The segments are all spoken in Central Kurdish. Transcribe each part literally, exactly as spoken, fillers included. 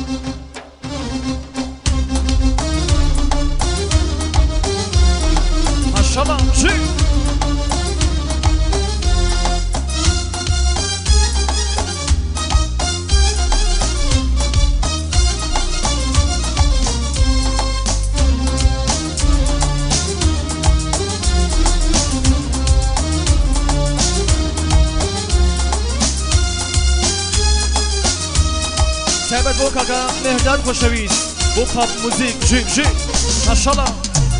Maşallah. Jü. تابت بو كاكا مهدان خوشويس بو باب موزيك جي جي ما شاء الله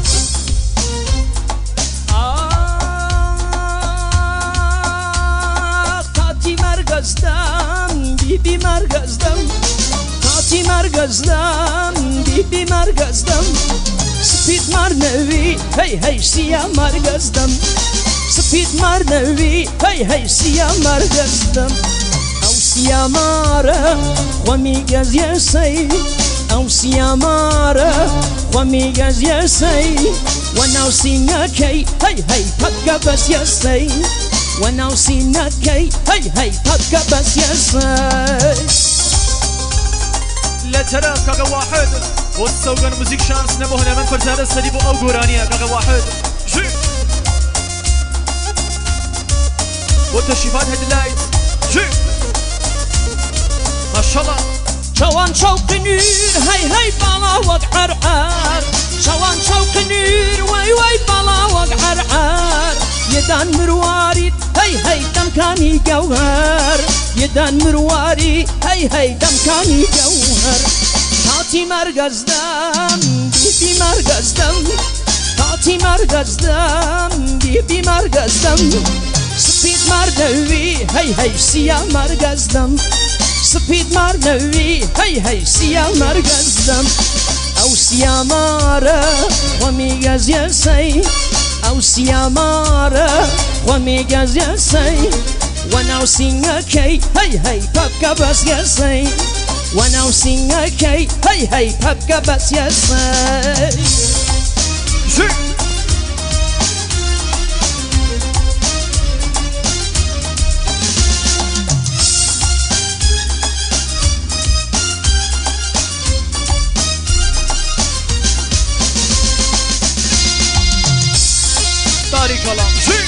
تاتي مرغزدم بيبي مرغزدم تاتي مرغزدم بيبي مرغزدم سبيت مرنوي هي هي سيا مرغزدم سبيت مرنوي هي هي سيا مرغزدم سيامارة وميجاز يسي أو سيامارة وميجاز يسي وناو سيناكي هي هي بكا بس يسي وناو سيناكي هي هي بكا بس يسي لا ترى كاكا واحد والسوقان موزيك شانس نبوه من فرزانة سليبو أو قرانية كاكا واحد جي والتشريفات هيدلايت جي ما شاء الله شوان شوق نور هاي هاي بلا وقعر عار شوان شوق نور واي واي بلا وقعر عار يدان مرواري هاي هاي دم كاني جوهر يدان مرواري هاي هاي دم كاني جوهر تاتي مرغزدم بيبي مرغزدم تاتي مرغزدم بيبي مرغزدم سبيد مردوي هاي هاي سيا مرغزدم سبيد مرنوي هي هي سيا مرغزدم او سيا مارا وميغاز يسي او سيا مارا وميغاز يسي وناو سيناكي هي هي بابكا بس يسي وناو سيناكي هي هي بابكا بس يسي طارق كلام جي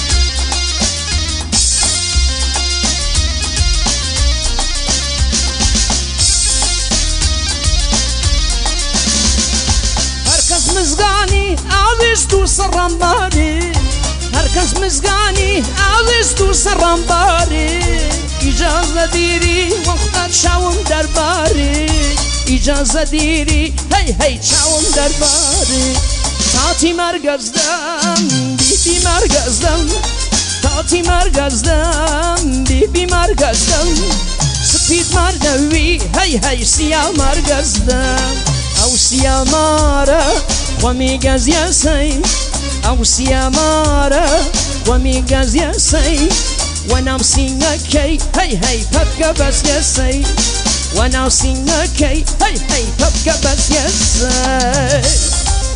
هركز مزغاني عاوز توصل رمباري هركز مزغاني عاوز توصل رمباري إجازة ديري وقت شاوم درباري إجازة ديري هي هي شاوم درباري تاتي مرغزدم بيبي مرغزدم تاتي مرغزدم بيبي مرغزدم سبيد مرنوي هي هي سيا مرغزدم او سيا مارا وميغاز يسي او سيا مارا وميغاز يسي ونام سيناكي هي هي بكا بس يسي ونام سيناكي هي هي بكا بس يسي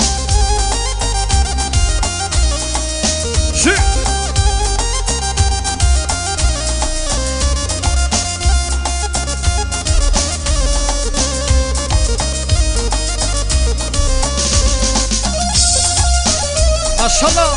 جي ما شاء الله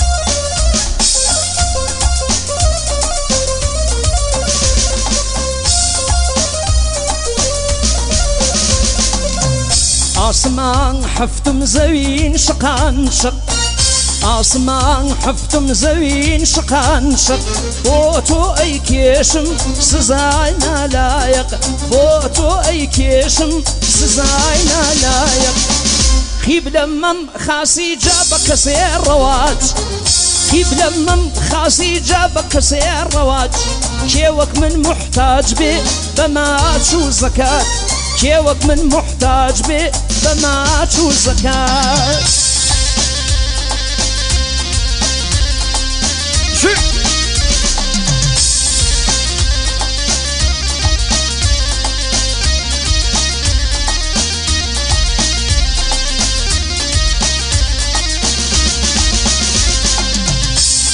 آسمان حفتم زوين شقان شق آسمان حفتم زوين شقان شق بوتو اي كيشم سزاينا لايق بوتو اي كيشم سزاينا لايق خيب لمم خاسي جابك سير رواج خيب لمم خاسي جابك سير رواج كيوك من محتاج بي بما تشو زكاة كيوك من محتاج بي بما تشو زكاة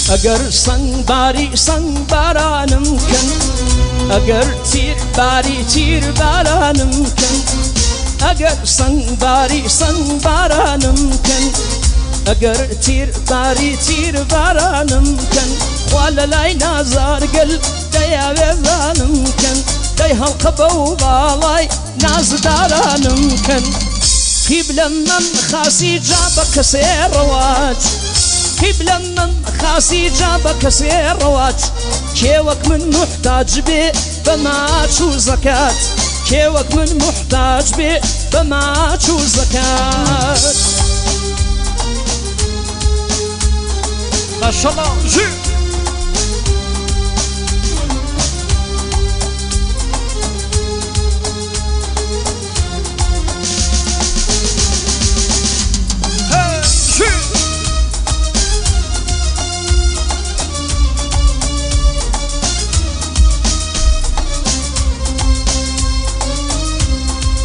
ئەگەر سەنگباری سەنگبارانم کەن ئەگەر تیرباری تیربارانم کەن ئەگەر سەنگباری سەنگبارانم کەن ئەگەر تیرباری تیربارانم کەن خوا لە لای نازارگەل دەیاوێزانم کەن دەی هەڵقە بەو باڵای نازدارانم کەن قیبلە من خاسی جا بە کەسێ ڕەواج قیبلە من خاسی جا بە کەسێ ڕەواج کێوەک من محتاج بێ بە ماچ و زەکات کێوەک من محتاج بێ بە ماچ و زەکات ماشاءالله جي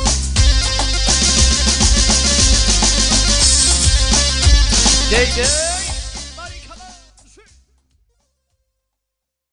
Yeah, yeah.